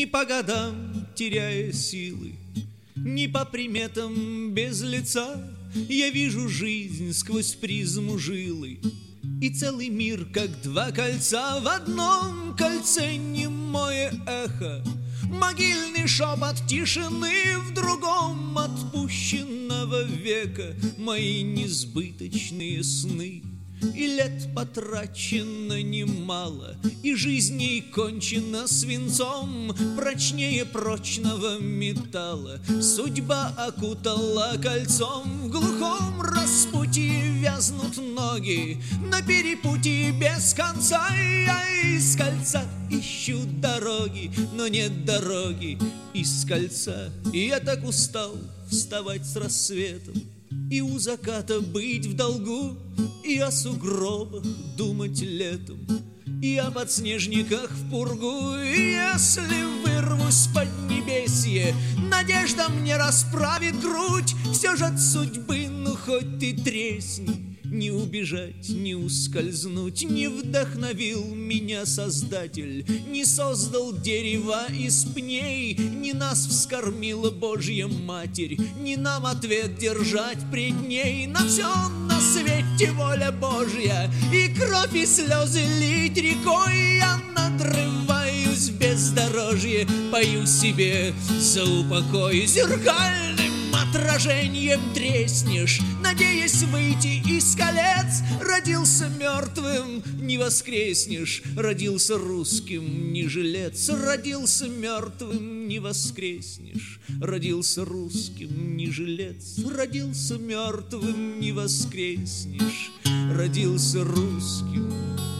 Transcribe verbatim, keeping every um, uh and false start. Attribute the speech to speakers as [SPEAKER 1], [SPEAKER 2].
[SPEAKER 1] ни по годам теряя силы, ни по приметам без лица. Я вижу жизнь сквозь призму жилы, и целый мир, как два кольца. В одном кольце немое эхо, могильный шепот тишины, в другом отпущенного века мои несбыточные сны. И лет потрачено немало, и жизней кончена свинцом, прочнее прочного металла. Судьба окутала кольцом, в глухом распутье вязнут ноги, на перепутье без конца. Я из кольца ищу дороги, но нет дороги из кольца. И я так устал вставать с рассветом и у заката быть в долгу, и о сугробах думать летом, и о подснежниках в пургу. И если вырвусь под небесье, надежда мне расправит грудь. Все же от судьбы, ну хоть ты тресни, не убежать, не ускользнуть. Не вдохновил меня Создатель, не создал дерева из пней, не нас вскормила Божья Матерь, не нам ответ держать пред ней. На все на свете воля Божья, и кровь и слезы лить рекой. Я надрываюсь в бездорожье, пою себе за упокой. Зеркальным отражением треснешь, надеясь выйти из колец. Родился мертвым, не воскреснешь, родился русским, не жилец. Родился мертвым, не воскреснешь, родился русским, не жилец. Родился мертвым, не воскреснешь, родился русским,